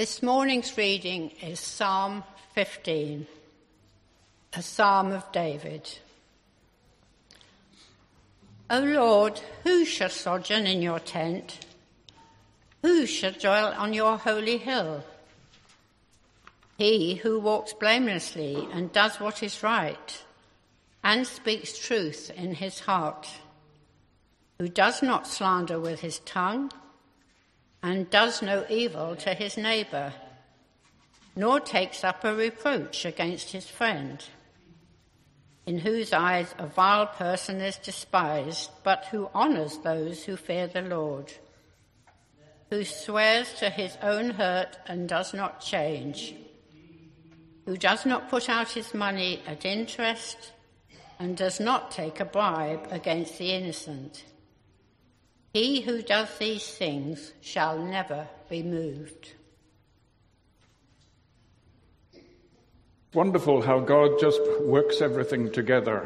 This morning's reading is Psalm 15, a psalm of David. O Lord, who shall sojourn in your tent? Who shall dwell on your holy hill? He who walks blamelessly and does what is right, and speaks truth in his heart, who does not slander with his tongue, and does no evil to his neighbour, nor takes up a reproach against his friend, in whose eyes a vile person is despised, but who honours those who fear the Lord, who swears to his own hurt and does not change, who does not put out his money at interest and does not take a bribe against the innocent. He who does these things shall never be moved. Wonderful how God just works everything together.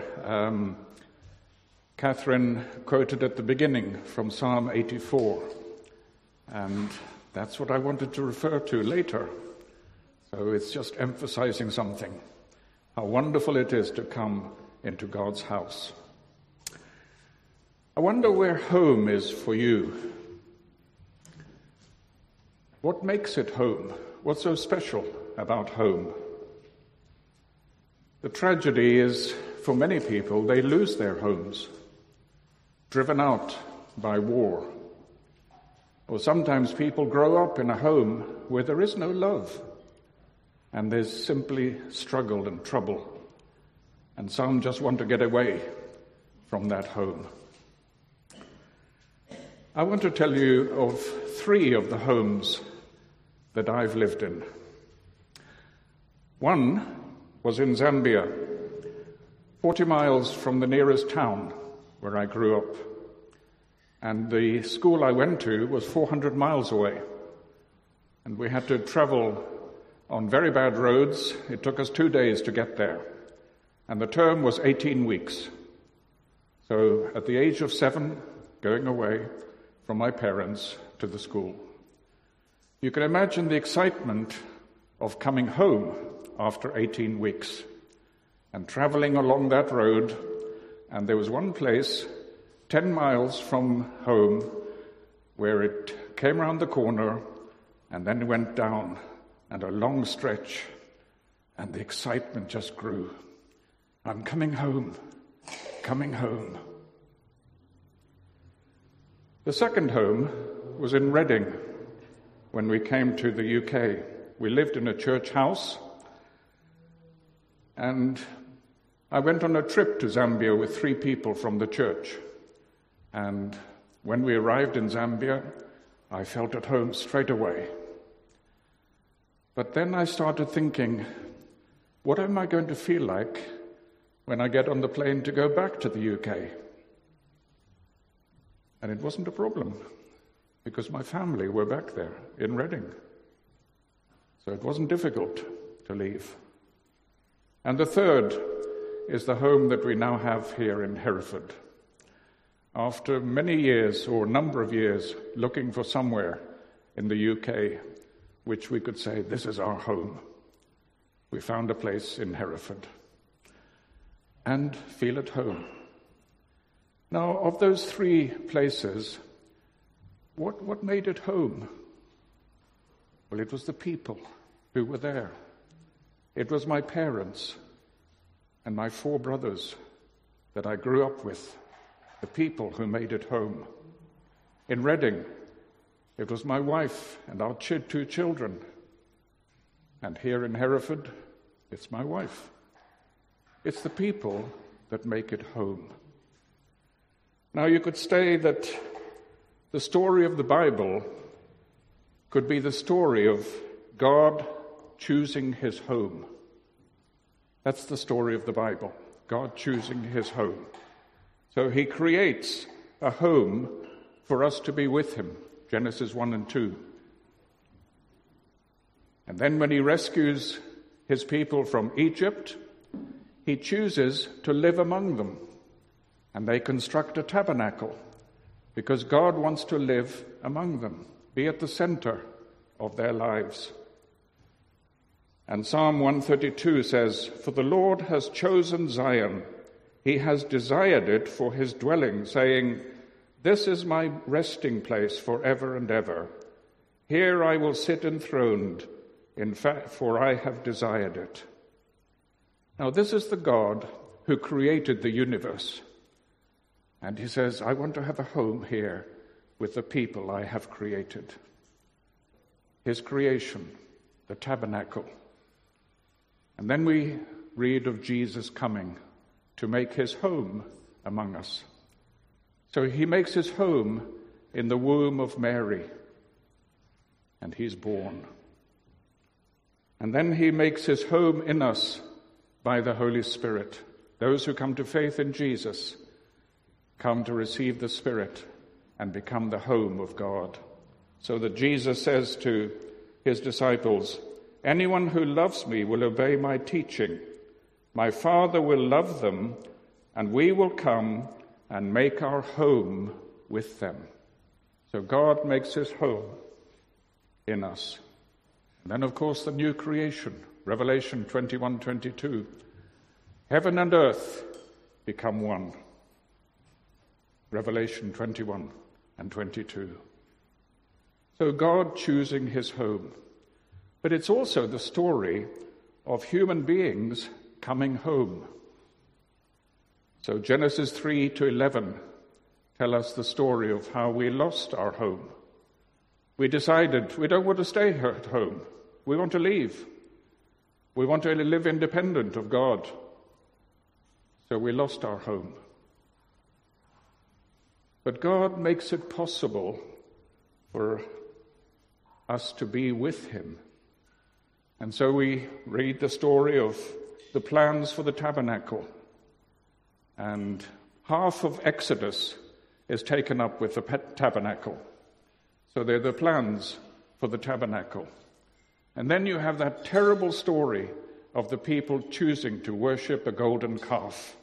Catherine quoted at the beginning from Psalm 84, and that's what I wanted to refer to later. So it's just emphasizing something, how wonderful it is to come into God's house. I wonder where home is for you. What makes it home? What's so special about home? The tragedy is, for many people, they lose their homes, driven out by war. Or sometimes people grow up in a home where there is no love, and there's simply struggle and trouble. And some just want to get away from that home. I want to tell you of 3 of the homes that I've lived in. One was in Zambia, 40 miles from the nearest town where I grew up. And the school I went to was 400 miles away. And we had to travel on very bad roads. It took us 2 days to get there. And the term was 18 weeks. So at the age of 7, going away from my parents to the school. You can imagine the excitement of coming home after 18 weeks and traveling along that road. And there was one place 10 miles from home where it came around the corner and then went down and a long stretch, and the excitement just grew. I'm coming home, coming home. The second home was in Reading when we came to the UK. We lived in a church house, and I went on a trip to Zambia with 3 people from the church. And when we arrived in Zambia, I felt at home straight away. But then I started thinking, what am I going to feel like when I get on the plane to go back to the UK? And it wasn't a problem, because my family were back there in Reading. So it wasn't difficult to leave. And the third is the home that we now have here in Hereford. After many years, or a number of years, looking for somewhere in the UK which we could say, this is our home, we found a place in Hereford and feel at home. Now, of those 3 places, what made it home? Well, it was the people who were there. It was my parents and my 4 brothers that I grew up with, the people who made it home. In Reading, it was my wife and our 2 children. And here in Hereford, it's my wife. It's the people that make it home. Now, you could say that the story of the Bible could be the story of God choosing his home. That's the story of the Bible, God choosing his home. So he creates a home for us to be with him, Genesis 1 and 2. And then when he rescues his people from Egypt, he chooses to live among them. And they construct a tabernacle because God wants to live among them, be at the center of their lives And Psalm 132 says, "For the Lord has chosen Zion. He has desired it for his dwelling, saying, 'This is my resting place forever and ever. Here I will sit enthroned, in fact, for I have desired it.'" Now this is the God who created the universe. And he says, "I want to have a home here with the people I have created." His creation, the tabernacle. And then we read of Jesus coming to make his home among us. So he makes his home in the womb of Mary, and he's born. And then he makes his home in us by the Holy Spirit. Those who come to faith in Jesus come to receive the Spirit and become the home of God. So that Jesus says to his disciples, "Anyone who loves me will obey my teaching. My Father will love them, and we will come and make our home with them." So God makes his home in us. And then, of course, the new creation, Revelation 21:22. Heaven and earth become one. Revelation 21 and 22. So God choosing his home. But it's also the story of human beings coming home. So Genesis 3 to 11 tell us the story of how we lost our home. We decided we don't want to stay at home. We want to leave. We want to live independent of God. So we lost our home. But God makes it possible for us to be with him. And so we read the story of the plans for the tabernacle. And half of Exodus is taken up with the tabernacle. So they're the plans for the tabernacle. And then you have that terrible story of the people choosing to worship a golden calf.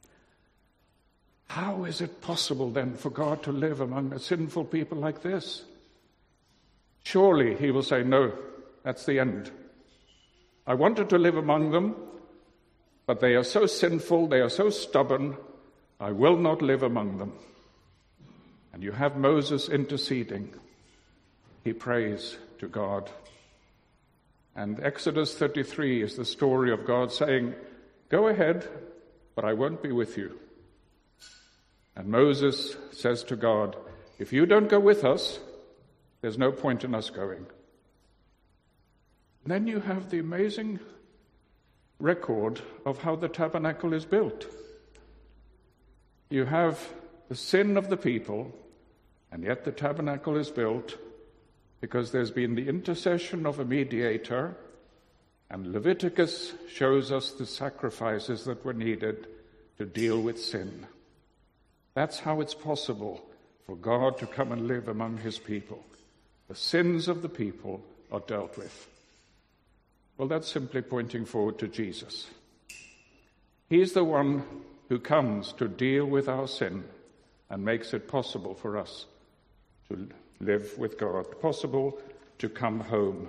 How is it possible then for God to live among a sinful people like this? Surely he will say, "No, that's the end. I wanted to live among them, but they are so sinful, they are so stubborn, I will not live among them." And you have Moses interceding. He prays to God. And Exodus 33 is the story of God saying, "Go ahead, but I won't be with you." And Moses says to God, "If you don't go with us, there's no point in us going." And then you have the amazing record of how the tabernacle is built. You have the sin of the people, and yet the tabernacle is built because there's been the intercession of a mediator, and Leviticus shows us the sacrifices that were needed to deal with sin. That's how it's possible for God to come and live among his people. The sins of the people are dealt with. Well, that's simply pointing forward to Jesus. He's the one who comes to deal with our sin and makes it possible for us to live with God, possible to come home.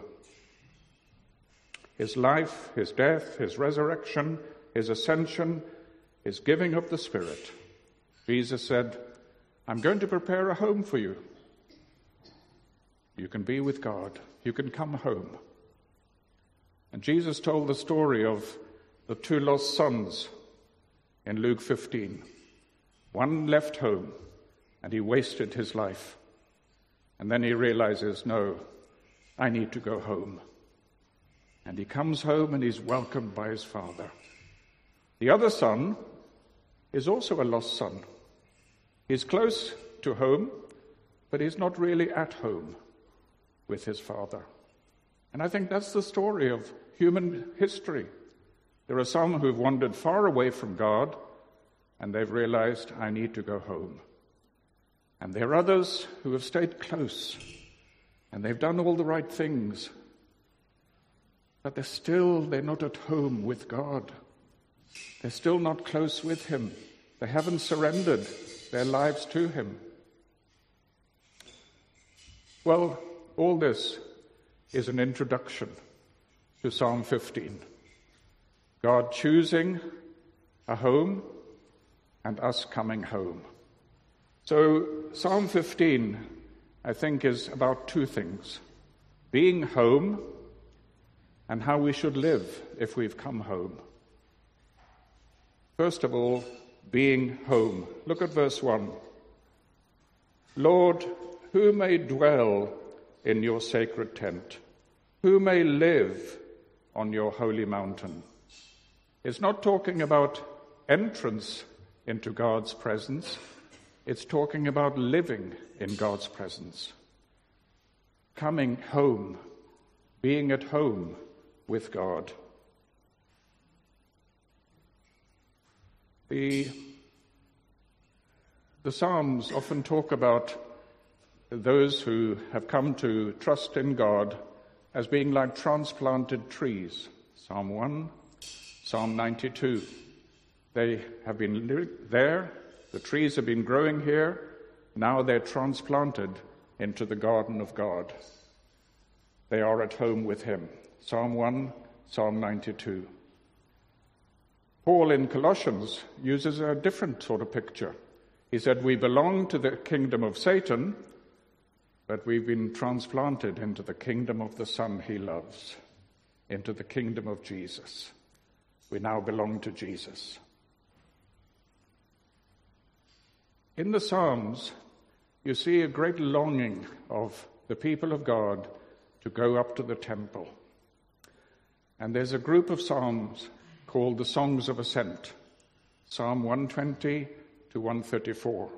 His life, his death, his resurrection, his ascension, his giving of the Spirit. Jesus said, "I'm going to prepare a home for you. You can be with God. You can come home." And Jesus told the story of the two lost sons in Luke 15. One left home and he wasted his life. And then he realizes, "No, I need to go home." And he comes home and he's welcomed by his father. The other son is also a lost son. He's close to home, but he's not really at home with his father. And I think that's the story of human history. There are some who've wandered far away from God, and they've realized, "I need to go home." And there are others who have stayed close, and they've done all the right things, but they're not at home with God. They're still not close with him. They haven't surrendered their lives to him. Well, all this is an introduction to Psalm 15. God choosing a home and us coming home. So Psalm 15, I think, is about two things: being home and how we should live if we've come home. First of all, being home. Look at verse 1. Lord, who may dwell in your sacred tent? Who may live on your holy mountain? It's not talking about entrance into God's presence. It's talking about living in God's presence. Coming home, being at home with God. The Psalms often talk about those who have come to trust in God as being like transplanted trees. Psalm 1, Psalm 92. They have been living there, the trees have been growing here, now they're transplanted into the garden of God. They are at home with him. Psalm 1, Psalm 92. Paul in Colossians uses a different sort of picture. He said, we belong to the kingdom of Satan, but we've been transplanted into the kingdom of the Son he loves, into the kingdom of Jesus. We now belong to Jesus. In the Psalms, you see a great longing of the people of God to go up to the temple. And there's a group of psalms called the Songs of Ascent, Psalm 120 to 134.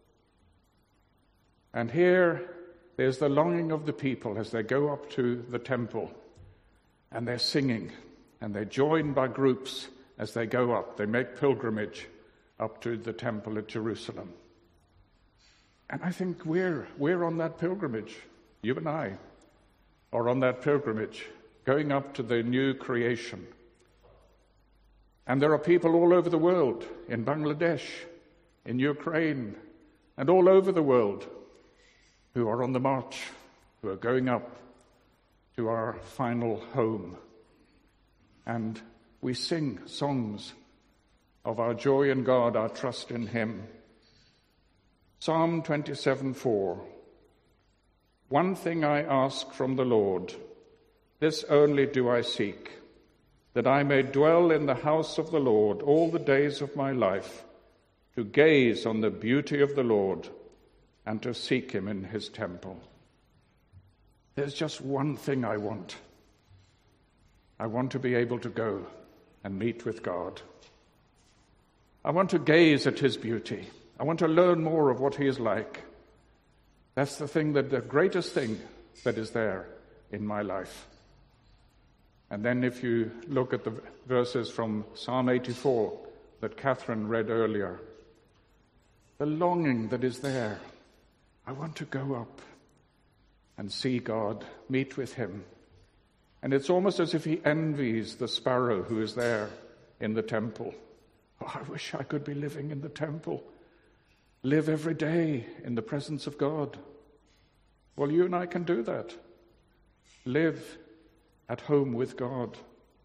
And here, there's the longing of the people as they go up to the temple, and they're singing, and they're joined by groups as they go up. They make pilgrimage up to the temple at Jerusalem. And I think we're on that pilgrimage. You and I are on that pilgrimage, going up to the new creation. And there are people all over the world, in Bangladesh, in Ukraine, and all over the world, who are on the march, who are going up to our final home. And we sing songs of our joy in God, our trust in him. Psalm 27:4. One thing I ask from the Lord, this only do I seek, that I may dwell in the house of the Lord all the days of my life, to gaze on the beauty of the Lord and to seek him in his temple. There's just one thing I want. I want to be able to go and meet with God. I want to gaze at his beauty. I want to learn more of what he is like. That's the greatest thing that is there in my life. And then if you look at the verses from Psalm 84 that Catherine read earlier, the longing that is there. I want to go up and see God, meet with him. And it's almost as if he envies the sparrow who is there in the temple. Oh, I wish I could be living in the temple, live every day in the presence of God. Well, you and I can do that. Live at home with God.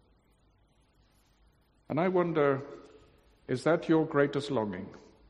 And I wonder, is that your greatest longing?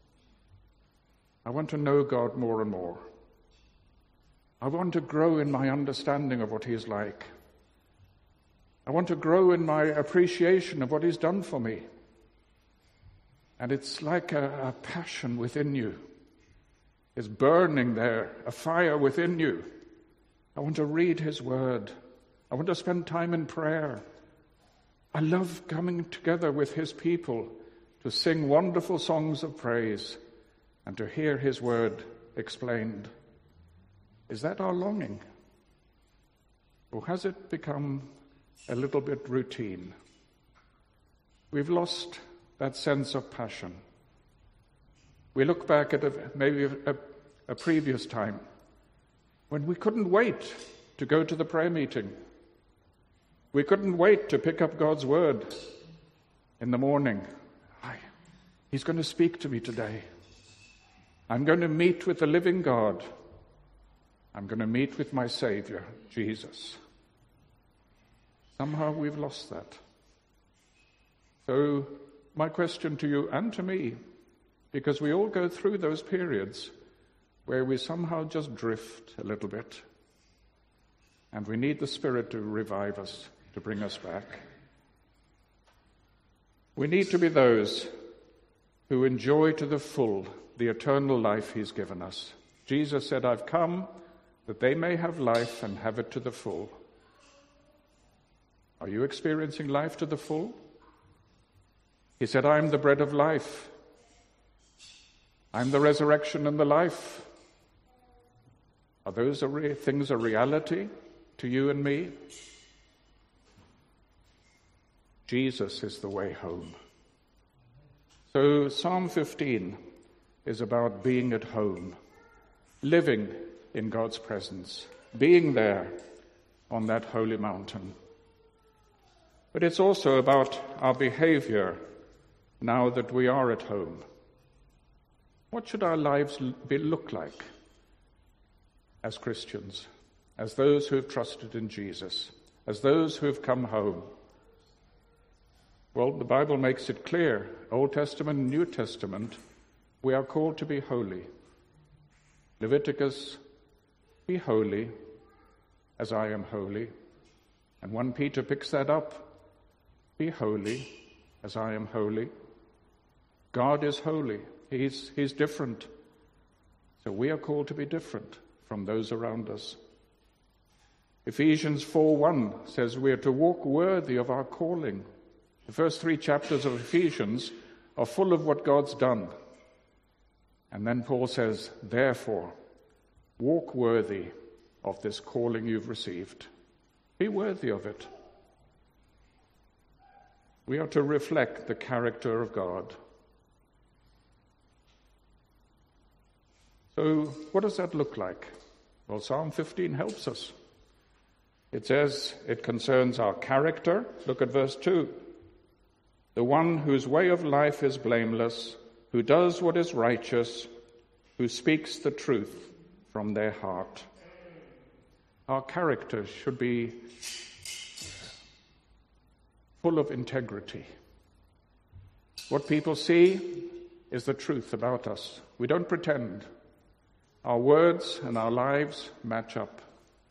I want to know God more and more. I want to grow in my understanding of what he is like. I want to grow in my appreciation of what he's done for me. And it's like a passion within you. It's burning there, a fire within you. I want to read his word. I want to spend time in prayer. I love coming together with his people to sing wonderful songs of praise and to hear his word explained. Is that our longing? Or has it become a little bit routine? We've lost that sense of passion. We look back at maybe a previous time when we couldn't wait to go to the prayer meeting. We couldn't wait to pick up God's word in the morning. He's going to speak to me today. I'm going to meet with the living God. I'm going to meet with my Savior, Jesus. Somehow we've lost that. So my question to you and to me, because we all go through those periods where we somehow just drift a little bit, and we need the Spirit to revive us, to bring us back. We need to be those who enjoy to the full the eternal life he's given us. Jesus said, I've come that they may have life and have it to the full. Are you experiencing life to the full? He said, I am the bread of life. I'm the resurrection and the life. Are those things a reality to you and me? Jesus is the way home. So Psalm 15 is about being at home, living in God's presence, being there on that holy mountain. But it's also about our behavior now that we are at home. What should our lives look like as Christians, as those who have trusted in Jesus, as those who have come home? Well, the Bible makes it clear, Old Testament and New Testament, we are called to be holy. Leviticus, be holy as I am holy. And 1 Peter picks that up. Be holy as I am holy. God is holy. He's different. So we are called to be different from those around us. Ephesians 4:1 says we are to walk worthy of our calling. The first 3 chapters of Ephesians are full of what God's done. And then Paul says, therefore, walk worthy of this calling you've received. Be worthy of it. We are to reflect the character of God. So what does that look like? Well, Psalm 15 helps us. It says it concerns our character. Look at verse 2. The one whose way of life is blameless, who does what is righteous, who speaks the truth from their heart. Our character should be full of integrity. What people see is the truth about us. We don't pretend. Our words and our lives match up.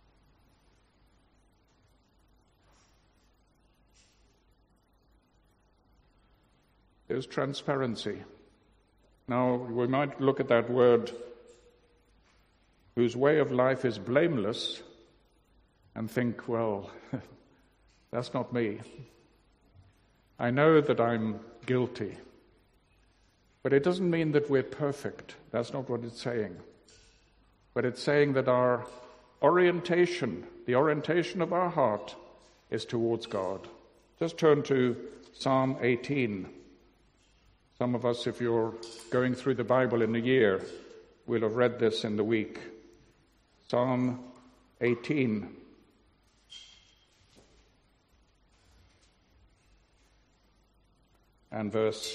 There's transparency. Now, we might look at that word, whose way of life is blameless, and think, well, that's not me. I know that I'm guilty. But it doesn't mean that we're perfect. That's not what it's saying. But it's saying that our orientation, the orientation of our heart, is towards God. Just turn to Psalm 18. Some of us, if you're going through the Bible in a year, will have read this in the week. Psalm 18. And verse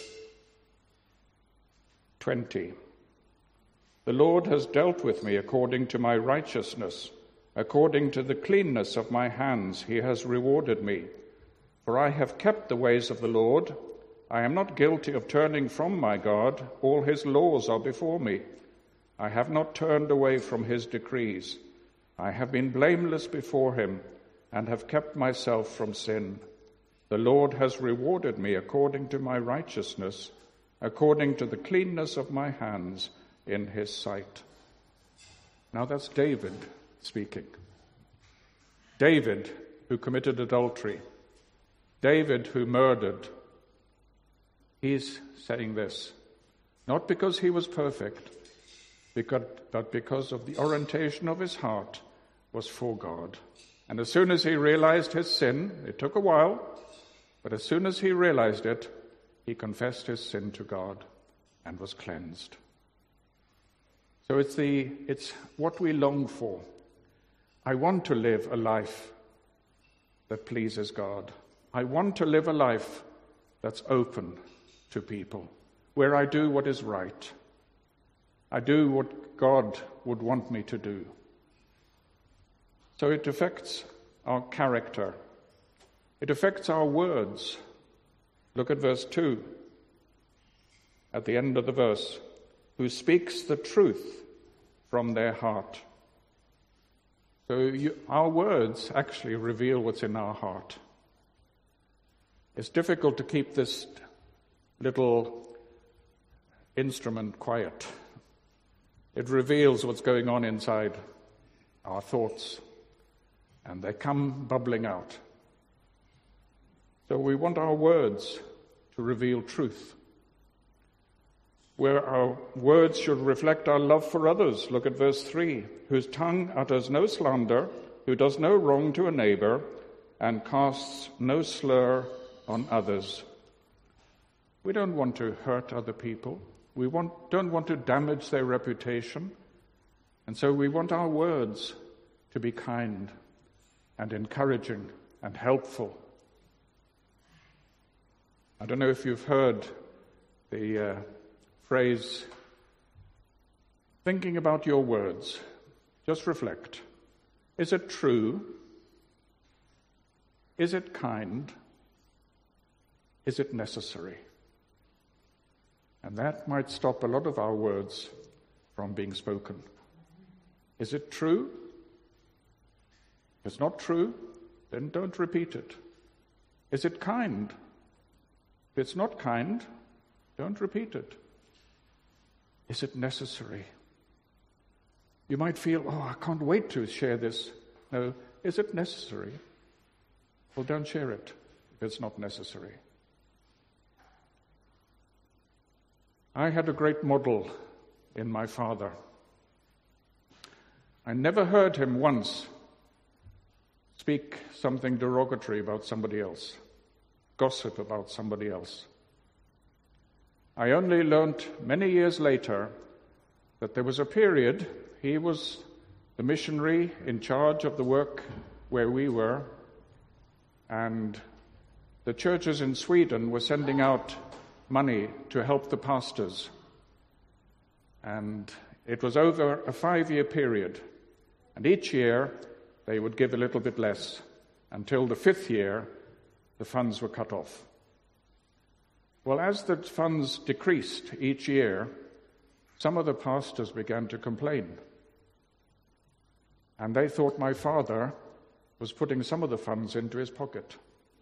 20. The Lord has dealt with me according to my righteousness. According to the cleanness of my hands, he has rewarded me. For I have kept the ways of the Lord. I am not guilty of turning from my God. All his laws are before me. I have not turned away from his decrees. I have been blameless before him and have kept myself from sin. The Lord has rewarded me according to my righteousness, according to the cleanness of my hands in his sight. Now that's David speaking. David, who committed adultery. David, who murdered. He's saying this, not because he was perfect, but because of the orientation of his heart was for God. And as soon as he realized his sin, it took a while, but as soon as he realized it, he confessed his sin to God and was cleansed. So it's what we long for. I want to live a life that pleases God. I want to live a life that's open to people, where I do what is right. I do what God would want me to do. So it affects our character. It affects our words. Look at verse 2, at the end of the verse. Who speaks the truth from their heart. So our words actually reveal what's in our heart. It's difficult to keep this little instrument quiet. It reveals what's going on inside our thoughts, and they come bubbling out. So we want our words to reveal truth. Where our words should reflect our love for others. Look at verse 3. Whose tongue utters no slander, who does no wrong to a neighbor, and casts no slur on others. We don't want to hurt other people. We don't want to damage their reputation. And so we want our words to be kind and encouraging and helpful. I don't know if you've heard the phrase, thinking about your words. Just reflect. Is it true? Is it kind? Is it necessary? And that might stop a lot of our words from being spoken. Is it true? If it's not true, then don't repeat it. Is it kind? If it's not kind, don't repeat it. Is it necessary? You might feel, I can't wait to share this. No, is it necessary? Well, don't share it if it's not necessary. I had a great model in my father. I never heard him once speak something derogatory about somebody else, gossip about somebody else. I only learnt many years later that there was a period, he was the missionary in charge of the work where we were, and the churches in Sweden were sending out money to help the pastors. And it was over a 5-year period, and each year they would give a little bit less, until the 5th year the funds were cut off. Well, as the funds decreased each year, some of the pastors began to complain. And they thought my father was putting some of the funds into his pocket.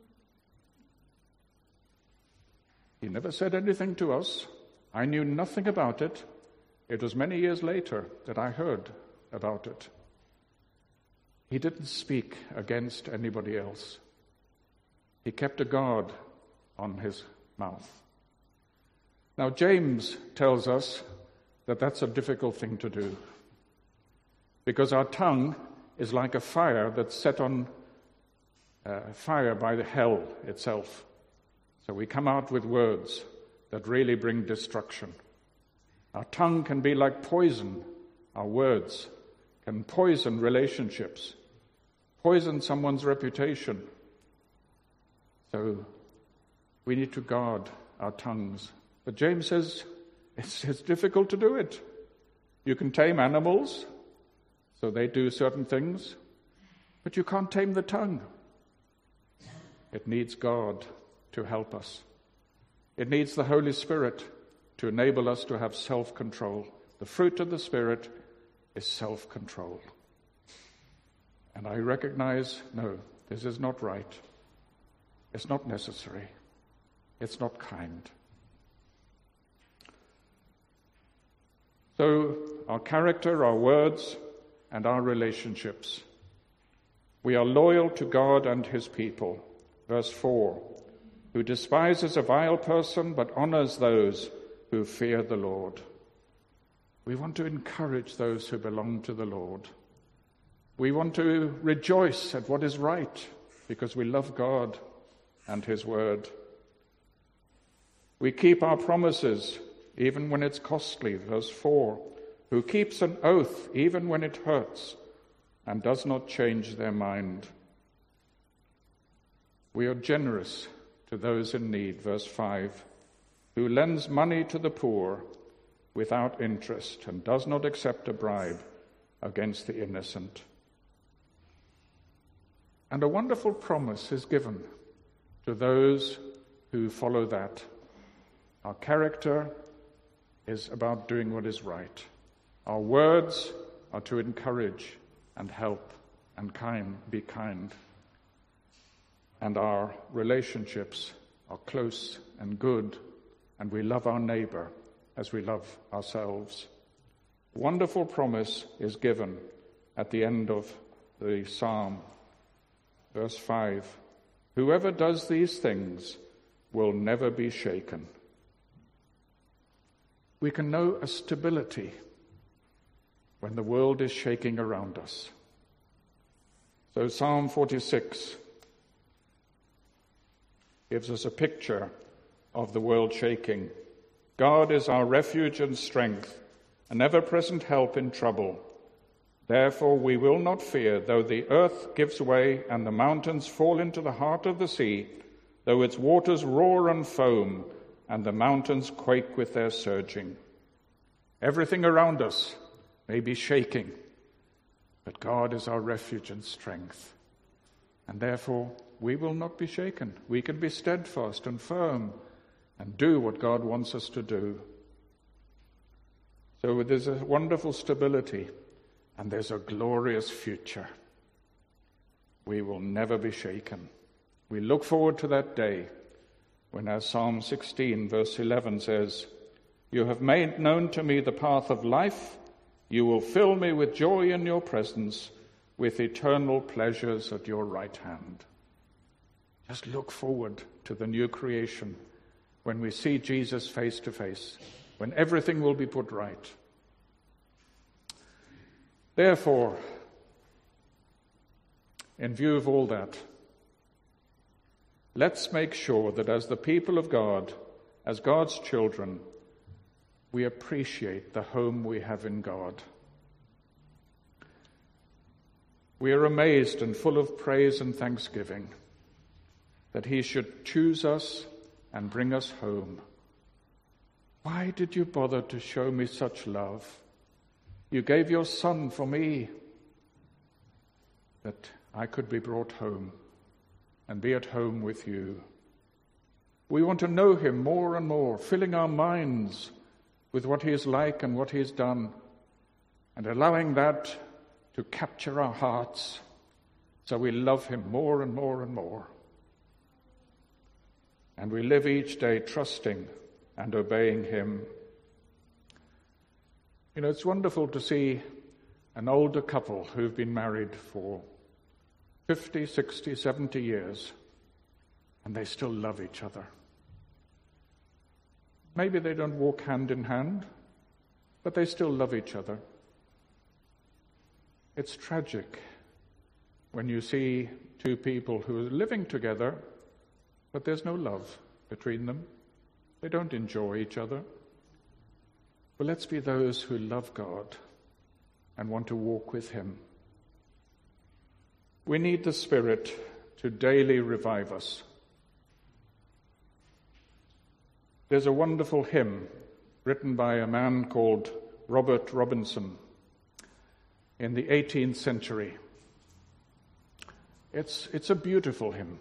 He never said anything to us. I knew nothing about it. It was many years later that I heard about it. He didn't speak against anybody else. He kept a guard on his mouth. Now, James tells us that that's a difficult thing to do, because our tongue is like a fire that's set on fire by the hell itself. So we come out with words that really bring destruction. Our tongue can be like poison. Our words can poison relationships, poison someone's reputation. So we need to guard our tongues. But James says it's difficult to do it. You can tame animals, so they do certain things, but you can't tame the tongue. It needs God to help us. It needs the Holy Spirit to enable us to have self-control. The fruit of the Spirit is self-control. And I recognize, no, this is not right. It's not necessary. It's not kind. So our character, our words, and our relationships. We are loyal to God and his people. Verse 4, who despises a vile person but honors those who fear the Lord. We want to encourage those who belong to the Lord. We want to rejoice at what is right because we love God and his word. We keep our promises even when it's costly. Verse 4, who keeps an oath even when it hurts and does not change their mind. We are generous to those in need. Verse 5, who lends money to the poor without interest and does not accept a bribe against the innocent. And a wonderful promise is given to those who follow that. Our character is about doing what is right. Our words are to encourage and help and be kind. And our relationships are close and good, and we love our neighbor as we love ourselves. Wonderful promise is given at the end of the psalm. Verse 5, whoever does these things will never be shaken. We can know a stability when the world is shaking around us. So Psalm 46 gives us a picture of the world shaking. God is our refuge and strength, an ever-present help in trouble. Therefore we will not fear, though the earth gives way and the mountains fall into the heart of the sea, though its waters roar and foam, and the mountains quake with their surging. Everything around us may be shaking, but God is our refuge and strength. And therefore, we will not be shaken. We can be steadfast and firm and do what God wants us to do. So there's a wonderful stability and there's a glorious future. We will never be shaken. We look forward to that day when, as Psalm 16 verse 11 says, you have made known to me the path of life. You will fill me with joy in your presence, with eternal pleasures at your right hand. Just look forward to the new creation when we see Jesus face to face, when everything will be put right. Therefore, in view of all that, let's make sure that as the people of God, as God's children, we appreciate the home we have in God. We are amazed and full of praise and thanksgiving that he should choose us and bring us home. Why did you bother to show me such love? You gave your Son for me, that I could be brought home and be at home with you. We want to know him more and more, filling our minds with what he is like and what he has done, and allowing that to capture our hearts so we love him more and more and more. And we live each day trusting and obeying him. You know, it's wonderful to see an older couple who've been married for 50, 60, 70 years, and they still love each other. Maybe they don't walk hand in hand, but they still love each other. It's tragic when you see two people who are living together, but there's no love between them. They don't enjoy each other. But let's be those who love God and want to walk with him. We need the Spirit to daily revive us. There's a wonderful hymn written by a man called Robert Robinson in the 18th century. It's a beautiful hymn.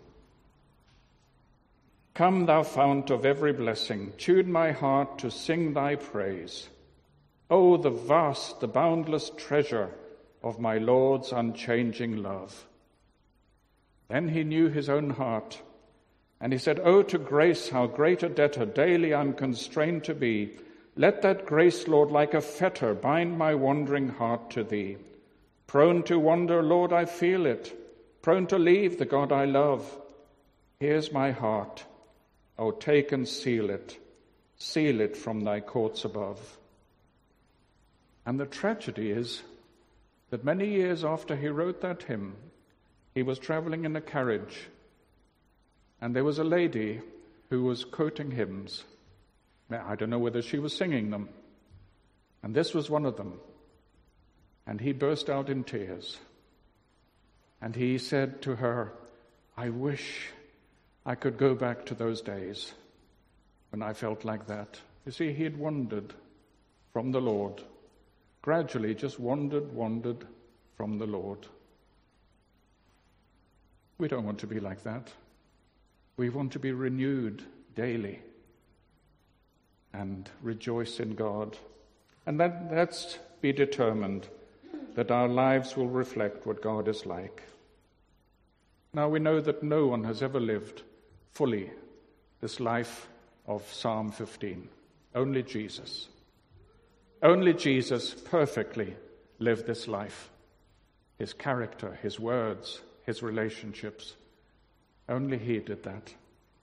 Come, thou fount of every blessing, tune my heart to sing thy praise. Oh, the vast, the boundless treasure of my Lord's unchanging love. Then he knew his own heart, and he said, oh, to grace, how great a debtor daily I'm constrained to be. Let that grace, Lord, like a fetter bind my wandering heart to thee. Prone to wander, Lord, I feel it. Prone to leave the God I love. Here's my heart. Oh, take and seal it from thy courts above. And the tragedy is that many years after he wrote that hymn, he was traveling in a carriage, and there was a lady who was quoting hymns. I don't know whether she was singing them. And this was one of them. And he burst out in tears. And he said to her, I wish I could go back to those days when I felt like that. You see, he had wandered from the Lord. Gradually just wandered from the Lord. We don't want to be like that. We want to be renewed daily and rejoice in God. And let's be determined that our lives will reflect what God is like. Now we know that no one has ever lived fully this life of Psalm 15. Only Jesus. Only Jesus perfectly lived this life. His character, his words, his relationships. Only he did that.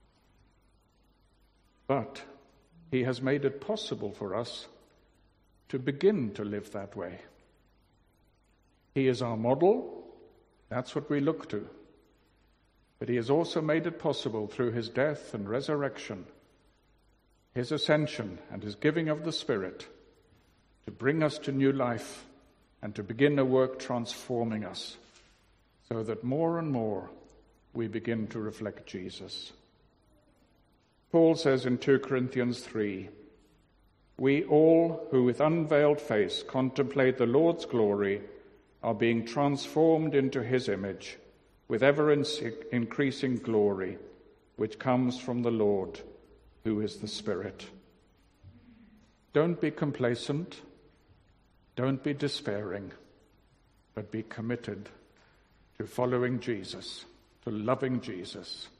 But he has made it possible for us to begin to live that way. He is our model. That's what we look to. But he has also made it possible through his death and resurrection, his ascension and his giving of the Spirit, to bring us to new life and to begin a work transforming us so that more and more we begin to reflect Jesus. Paul says in 2 Corinthians 3, "We all who with unveiled face contemplate the Lord's glory are being transformed into his image with ever-increasing glory, which comes from the Lord, who is the Spirit." Don't be complacent. Don't be despairing, but be committed to following Jesus, to loving Jesus,